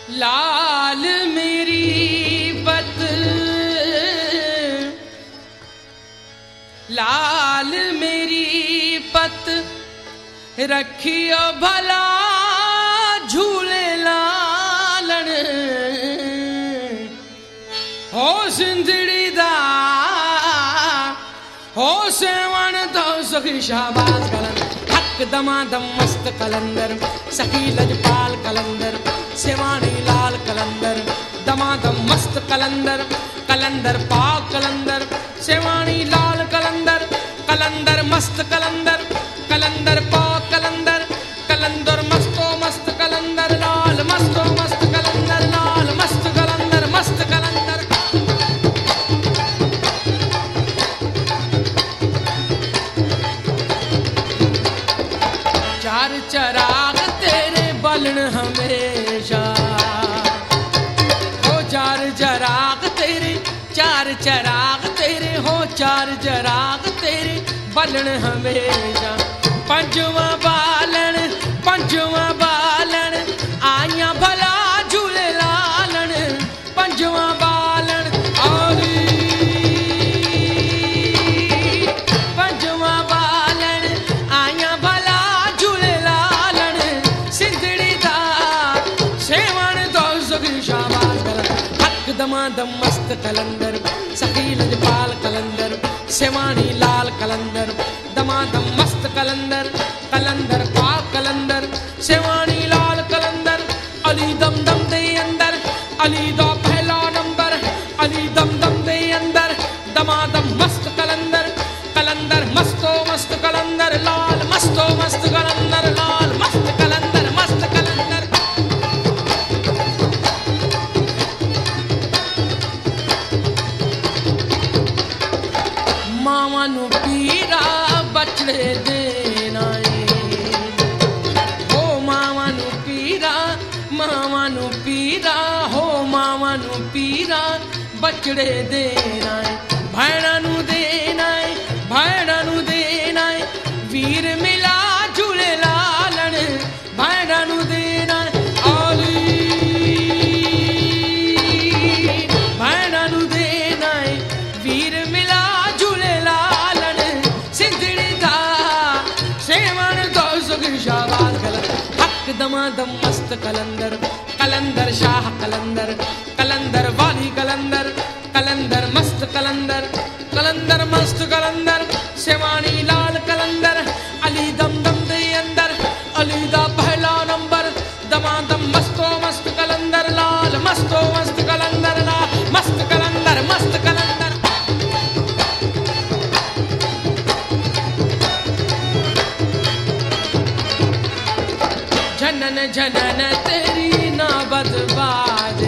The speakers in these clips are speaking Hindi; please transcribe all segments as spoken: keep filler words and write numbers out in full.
लाल मेरी बत लाल मेरी पत रखियो भला झूले लालन हो सिंधड़ी दा हो सेवन तो सखी शाबाश कलन हक दमादम मस्त कलंदर सखी लजपाल कलंदर सेवानी लाल कलंदर दमादम मस्त कलंदर कलंदर पाक कलंदर सेवानी लाल कलंदर कलंदर मस्त कलंदर कलंदर पाक कलंदर कलंदर मस्तो मस्त कलंदर लाल मस्तो मस्त कलंदर लाल मस्त कलंदर मस्त कलंदर चार चराग तेरे बलन हमेशा हो चार चराग तेरे चार चराग तेरे हो चार चराग तेरे बलन हमेशा पंजवा बालन पंजवा बालन आया भला झूले लालन पंजवा बालन आली पंजवा बालन आया भला झूले लालन सिंधड़ी दा सेवन तो सखी शाबाश कलन हक दमादम मस्त कलंदर सखी लजपाल कलंदर सेवानी लाल कलंदर दमादम मस्त कलंदर कलंदर पाक कलंदर सेवानी लाल कलंदर अली दम दम दे अंदर अली दा पहला नंबर अली दम दम दे अंदर दमादम मस्त कलंदर कलंदर मस्तो मस्त कलंदर लाल मस्तो मस्त कलंदर लाल मस्त कलंदर मस्त कलंदर मावानू पीरा बचड़े देना हो मावानू पीरा मावानू पीरा हो मावानू पीरा बचड़े देना भैणानू देना भैणानू देना वीर मिला झूले लालन भैणानू देना आली भैणानू देना वीर मिला शाबाश कलंदर हक दमादम मस्त कलंदर कलंदर शाह कलंदर कलंदर वाली कलंदर कलंदर मस्त कलंदर कलंदर मस्त कलंदर सेवानी लाल कलंदर अली दम दम दे अंदर अली दा पहला नंबर दमादम मस्तो मस्त कलंदर लाल मस्तो मस्त कलंदर लाल मस्त कलंदर मस्त कलंदर जनन जनन तेरी ना बदबादे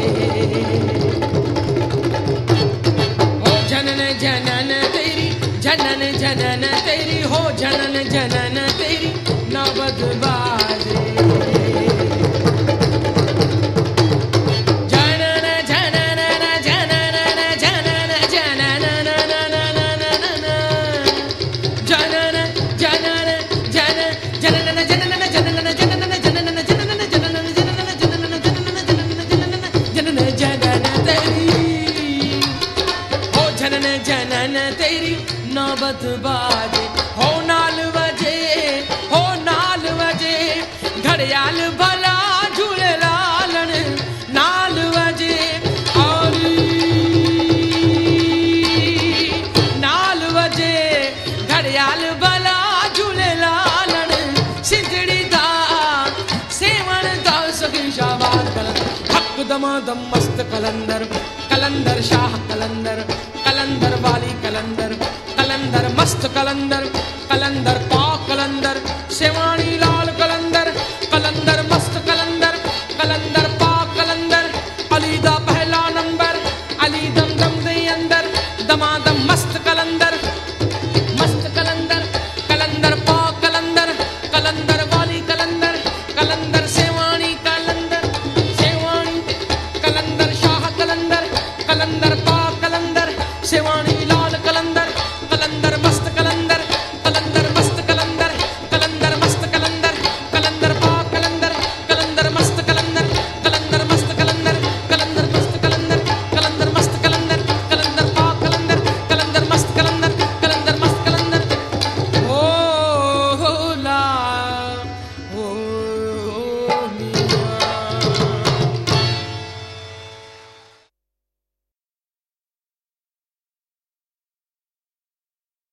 हो जनन जनन तेरी जनन जनन तेरी हो जनन जनन तेरी ना बदबादे जनन जनन जनन जनन जनन जनन जनन जनन जनन जनन जनन तेरी नौबत बाजे हो नाल बजे हो नाल बजे घड़ियाल भला झूले लालन नाल बजे और नाल बजे घड़ियाल भला झूले लालन सिंधड़ी दा सेवन दा सखी शाबाश कलंदर हक दमादम मस्त कलंदर कलंदर शाह कलंदर कलंदर वाली कलंदर कलंदर मस्त कलंदर कलंदर पाक कलंदर सेवानी लाल कलंदर कलंदर मस्त कलंदर कलंदर पाक कलंदर अली दा पहला नंबर अली दम दम दे अंदर दमादम मस्त कलंदर मस्त कलंदर कलंदर पाक कलंदर कलंदर वाली कलंदर कलंदर